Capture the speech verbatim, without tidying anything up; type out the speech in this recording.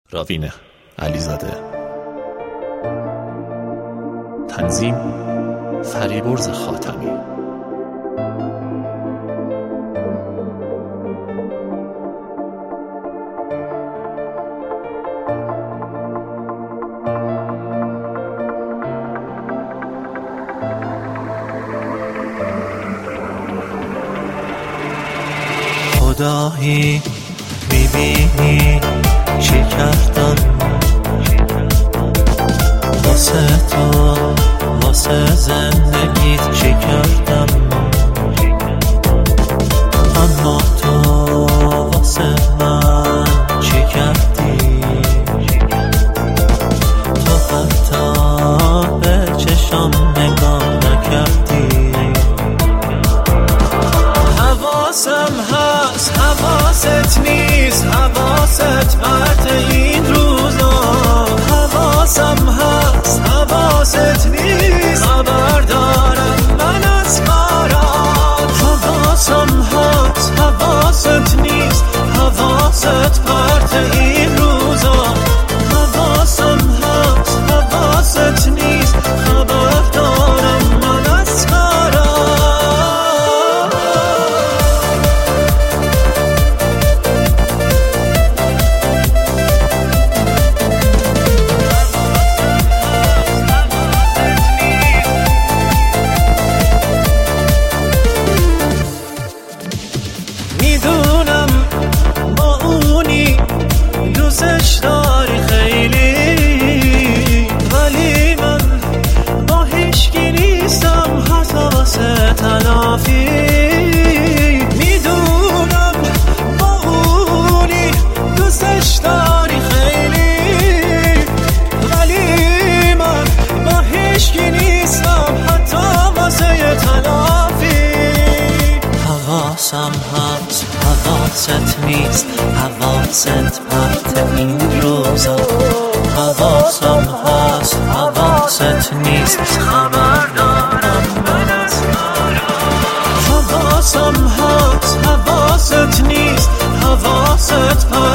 راوین علیزاده. تنظیم فریبرز خاتمی. خدایی میبینی چی کردم واسه تو، واسه زندگیت چی کردم، اما تو واسه من چی کردی؟ تو حتی به چشم نگاه نکردی. حواسم هست حواست نیست، حواست پرت این روزا. حواسم هست حواست نیست، خبر دارم من از کارات. حواسم هست حواست نیست، حواست پرت این روزا. حواسم هست حواست نیست، خبر دارم من از کارات. میدونم با اونی دوستش داری خیلی، ولی من با هیچکی نیستم حتی واسه تلافی. میدونم با اونی دوستش داری خیلی، ولی من با هیچکی نیستم حتی واسه تلافی. حواسم هست حواست نیست، حواست پرت این روزا. حواسم هست حواست نیست، خبر دارم من از کارات. حواسم هست حواست نیست، حواست پرت